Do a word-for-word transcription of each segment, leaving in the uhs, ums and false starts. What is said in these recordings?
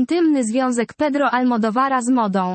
Intymny związek Pedro Almodóvara z modą.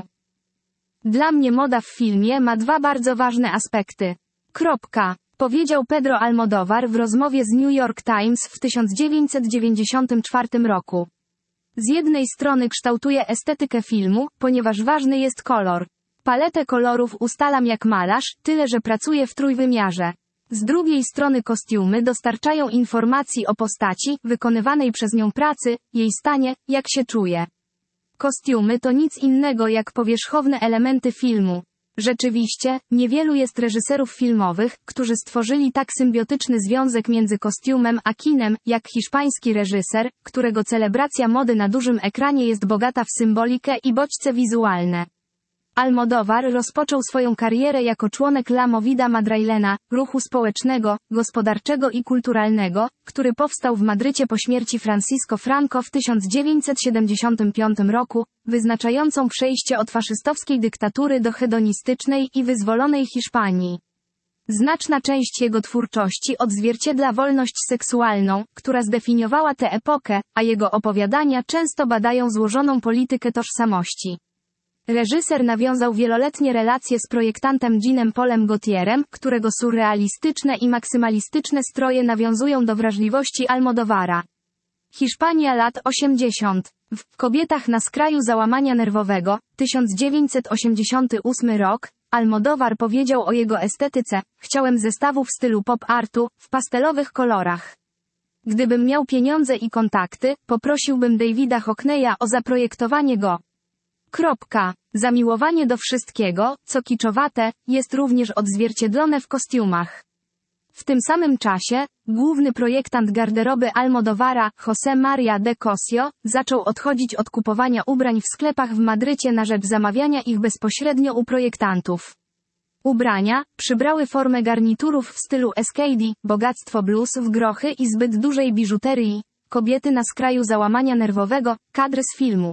Dla mnie moda w filmie ma dwa bardzo ważne aspekty. Kropka. Powiedział Pedro Almodóvar w rozmowie z New York Times w tysiąc dziewięćset dziewięćdziesiątym czwartym roku. Z jednej strony kształtuje estetykę filmu, ponieważ ważny jest kolor. Paletę kolorów ustalam jak malarz, tyle że pracuję w trójwymiarze. Z drugiej strony kostiumy dostarczają informacji o postaci, wykonywanej przez nią pracy, jej stanie, jak się czuje. Kostiumy to nic innego jak powierzchowne elementy filmu. Rzeczywiście, niewielu jest reżyserów filmowych, którzy stworzyli tak symbiotyczny związek między kostiumem a kinem, jak hiszpański reżyser, którego celebracja mody na dużym ekranie jest bogata w symbolikę i bodźce wizualne. Almodóvar rozpoczął swoją karierę jako członek La Movida Madrilena, ruchu społecznego, gospodarczego i kulturalnego, który powstał w Madrycie po śmierci Francisco Franco w tysiąc dziewięćset siedemdziesiątym piątym roku, wyznaczającą przejście od faszystowskiej dyktatury do hedonistycznej i wyzwolonej Hiszpanii. Znaczna część jego twórczości odzwierciedla wolność seksualną, która zdefiniowała tę epokę, a jego opowiadania często badają złożoną politykę tożsamości. Reżyser nawiązał wieloletnie relacje z projektantem Jeanem Paulem Gaultierem, którego surrealistyczne i maksymalistyczne stroje nawiązują do wrażliwości Almodóvara. Hiszpania lat osiemdziesiątych. W Kobietach na skraju załamania nerwowego, tysiąc dziewięćset osiemdziesiąty ósmy rok, Almodóvar powiedział o jego estetyce: chciałem zestawu w stylu pop-artu, w pastelowych kolorach. Gdybym miał pieniądze i kontakty, poprosiłbym Davida Hockneya o zaprojektowanie go. Kropka. Zamiłowanie do wszystkiego, co kiczowate, jest również odzwierciedlone w kostiumach. W tym samym czasie, główny projektant garderoby Almodóvara, José María de Cosio, zaczął odchodzić od kupowania ubrań w sklepach w Madrycie na rzecz zamawiania ich bezpośrednio u projektantów. Ubrania przybrały formę garniturów w stylu escady, bogactwo blues w grochy i zbyt dużej biżuterii, kobiety na skraju załamania nerwowego, kadry z filmu.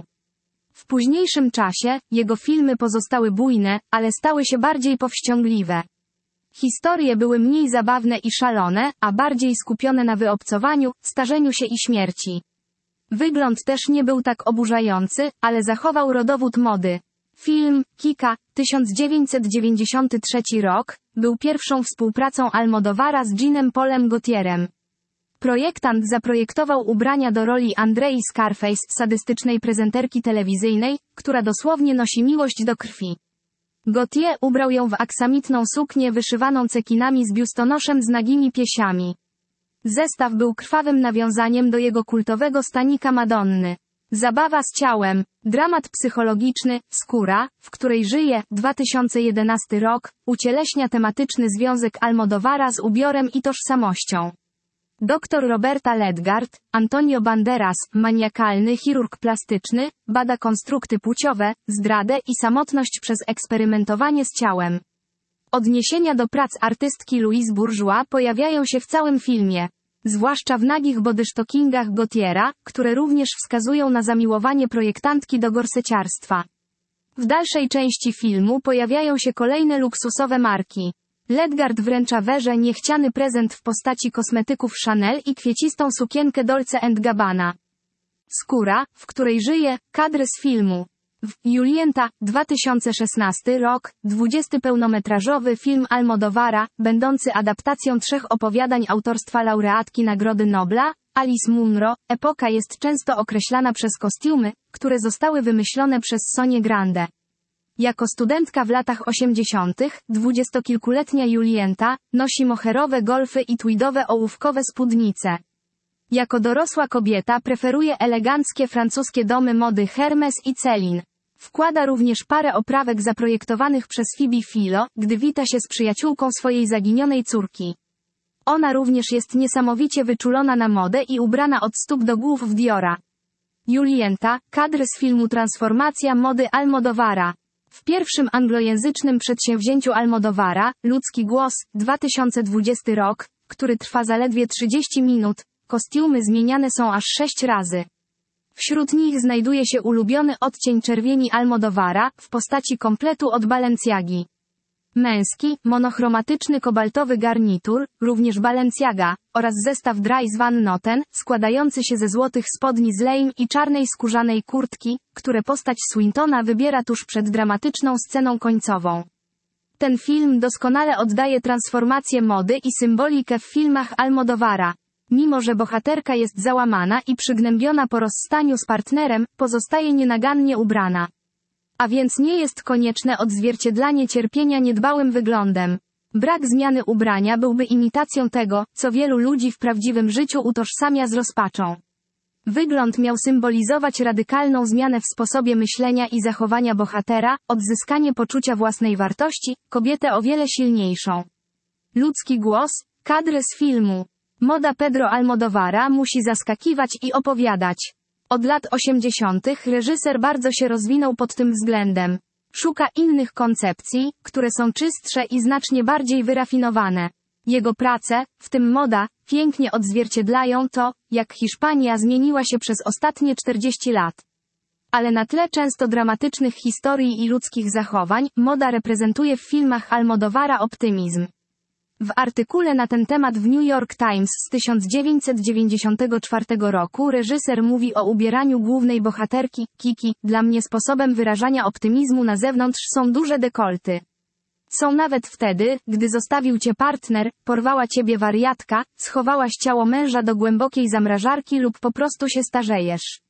W późniejszym czasie, jego filmy pozostały bujne, ale stały się bardziej powściągliwe. Historie były mniej zabawne i szalone, a bardziej skupione na wyobcowaniu, starzeniu się i śmierci. Wygląd też nie był tak oburzający, ale zachował rodowód mody. Film Kika, tysiąc dziewięćset dziewięćdziesiąty trzeci rok, był pierwszą współpracą Almodóvara z Jeanem Paulem Gaultierem. Projektant zaprojektował ubrania do roli Andrei Scarface, sadystycznej prezenterki telewizyjnej, która dosłownie nosi miłość do krwi. Gaultier ubrał ją w aksamitną suknię wyszywaną cekinami z biustonoszem z nagimi piesiami. Zestaw był krwawym nawiązaniem do jego kultowego stanika Madonny. Zabawa z ciałem, dramat psychologiczny, Skóra, w której żyje, dwa tysiące jedenasty rok, ucieleśnia tematyczny związek Almodóvara z ubiorem i tożsamością. Doktor Roberta Ledgard, Antonio Banderas, maniakalny chirurg plastyczny, bada konstrukty płciowe, zdradę i samotność przez eksperymentowanie z ciałem. Odniesienia do prac artystki Louise Bourgeois pojawiają się w całym filmie. Zwłaszcza w nagich bodysztokingach Gaultiera, które również wskazują na zamiłowanie projektantki do gorseciarstwa. W dalszej części filmu pojawiają się kolejne luksusowe marki. Ledgard wręcza Werze niechciany prezent w postaci kosmetyków Chanel i kwiecistą sukienkę Dolce and Gabbana. Skóra, w której żyje, kadry z filmu. W Julienta, dwa tysiące szesnasty rok, dwudziesty pełnometrażowy film Almodóvara, będący adaptacją trzech opowiadań autorstwa laureatki Nagrody Nobla, Alice Munro. Epoka jest często określana przez kostiumy, które zostały wymyślone przez Sonię Grande. Jako studentka w latach osiemdziesiątych, dwudziestokilkuletnia Julienta, nosi moherowe golfy i tweedowe ołówkowe spódnice. Jako dorosła kobieta preferuje eleganckie francuskie domy mody Hermes i Celine. Wkłada również parę oprawek zaprojektowanych przez Phoebe Philo, gdy wita się z przyjaciółką swojej zaginionej córki. Ona również jest niesamowicie wyczulona na modę i ubrana od stóp do głów w Diora. Julienta, kadr z filmu Transformacja mody Almodóvara. W pierwszym anglojęzycznym przedsięwzięciu Almodóvara, Ludzki głos, dwa tysiące dwudziesty rok, który trwa zaledwie trzydzieści minut, kostiumy zmieniane są aż sześć razy. Wśród nich znajduje się ulubiony odcień czerwieni Almodóvara, w postaci kompletu od Balenciagi. Męski, monochromatyczny kobaltowy garnitur, również Balenciaga, oraz zestaw Dries Van Noten, składający się ze złotych spodni z lejm i czarnej skórzanej kurtki, które postać Swintona wybiera tuż przed dramatyczną sceną końcową. Ten film doskonale oddaje transformację mody i symbolikę w filmach Almodóvara. Mimo że bohaterka jest załamana i przygnębiona po rozstaniu z partnerem, pozostaje nienagannie ubrana. A więc nie jest konieczne odzwierciedlanie cierpienia niedbałym wyglądem. Brak zmiany ubrania byłby imitacją tego, co wielu ludzi w prawdziwym życiu utożsamia z rozpaczą. Wygląd miał symbolizować radykalną zmianę w sposobie myślenia i zachowania bohatera, odzyskanie poczucia własnej wartości, kobietę o wiele silniejszą. Ludzki głos, kadry z filmu. Moda Pedro Almodóvara musi zaskakiwać i opowiadać. Od lat osiemdziesiątych reżyser bardzo się rozwinął pod tym względem. Szuka innych koncepcji, które są czystsze i znacznie bardziej wyrafinowane. Jego prace, w tym moda, pięknie odzwierciedlają to, jak Hiszpania zmieniła się przez ostatnie czterdzieści lat. Ale na tle często dramatycznych historii i ludzkich zachowań, moda reprezentuje w filmach Almodóvara optymizm. W artykule na ten temat w New York Times z tysiąc dziewięćset dziewięćdziesiątego czwartego roku reżyser mówi o ubieraniu głównej bohaterki, Kiki: dla mnie sposobem wyrażania optymizmu na zewnątrz są duże dekolty. Są nawet wtedy, gdy zostawił cię partner, porwała ciebie wariatka, schowałaś ciało męża do głębokiej zamrażarki lub po prostu się starzejesz.